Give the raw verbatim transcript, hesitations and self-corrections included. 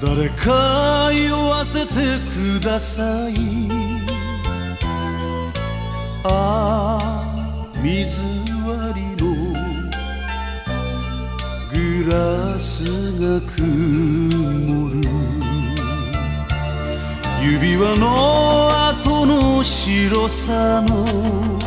誰か酔わせてください。ああ水割りのグラスが曇る、指輪の後の白さの